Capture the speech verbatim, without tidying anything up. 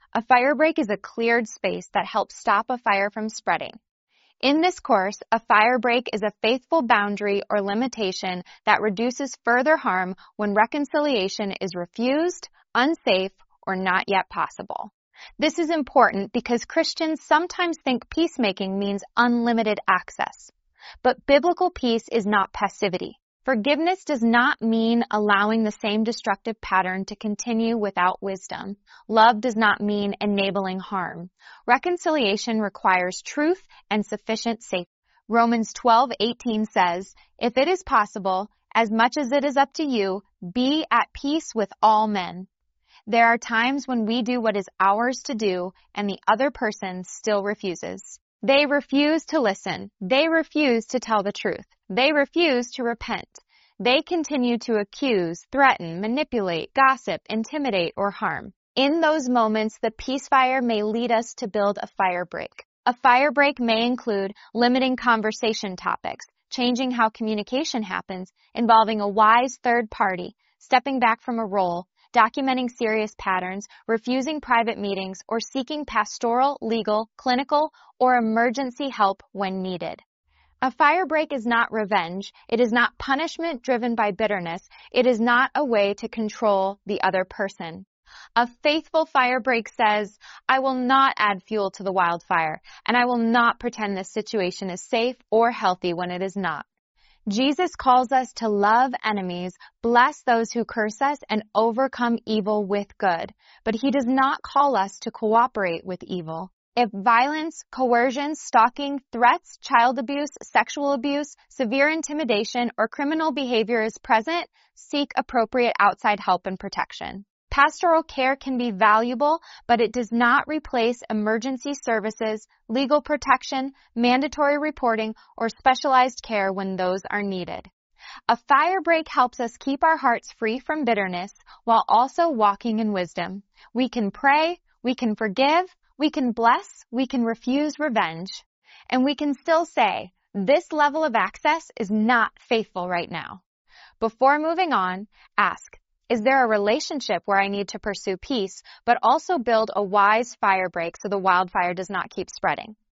A fire break is a cleared space that helps stop a fire from spreading. In this course, a fire break is a faithful boundary or limitation that reduces further harm when reconciliation is refused, unsafe, or not yet possible. This is important because Christians sometimes think peacemaking means unlimited access. But biblical peace is not passivity. Forgiveness does not mean allowing the same destructive pattern to continue without wisdom. Love does not mean enabling harm. Reconciliation requires truth and sufficient safety. Romans twelve eighteen says, "If it is possible, as much as it is up to you, be at peace with all men." There are times when we do what is ours to do and the other person still refuses. They refuse to listen. They refuse to tell the truth. They refuse to repent. They continue to accuse, threaten, manipulate, gossip, intimidate, or harm. In those moments, the peace fire may lead us to build a fire break. A fire break may include limiting conversation topics, changing how communication happens, involving a wise third party, stepping back from a role, documenting serious patterns, refusing private meetings, or seeking pastoral, legal, clinical, or emergency help when needed. A fire break is not revenge. It is not punishment driven by bitterness. It is not a way to control the other person. A faithful fire break says, "I will not add fuel to the wildfire, and I will not pretend this situation is safe or healthy when it is not." Jesus calls us to love enemies, bless those who curse us, and overcome evil with good. But he does not call us to cooperate with evil. If violence, coercion, stalking, threats, child abuse, sexual abuse, severe intimidation, or criminal behavior is present, seek appropriate outside help and protection. Pastoral care can be valuable, but it does not replace emergency services, legal protection, mandatory reporting, or specialized care when those are needed. A fire break helps us keep our hearts free from bitterness while also walking in wisdom. We can pray, we can forgive, we can bless, we can refuse revenge, and we can still say, this level of access is not faithful right now. Before moving on, ask, is there a relationship where I need to pursue peace, but also build a wise fire break so the wildfire does not keep spreading?